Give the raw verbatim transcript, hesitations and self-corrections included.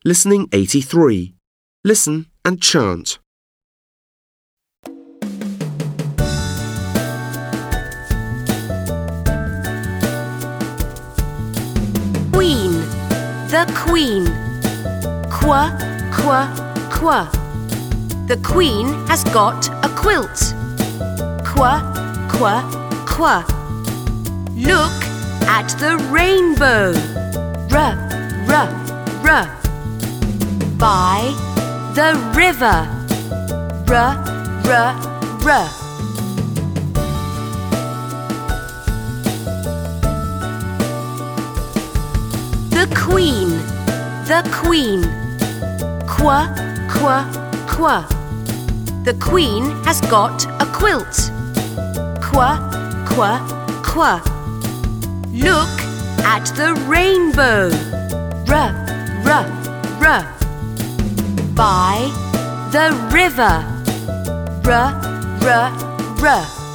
Listening eighty-three. Listen and chant. Queen, the queen. Qua, qua, qua. The queen has got a quilt. Qua, qua, qua. Look at the rainbow. R, r, r. By the river. R, r, r. The queen, the queen. Qua, qua, qua. The queen has got a quilt. Qua, qua, qua. Look at the rainbow. R, r, r. By the river. R, r, r.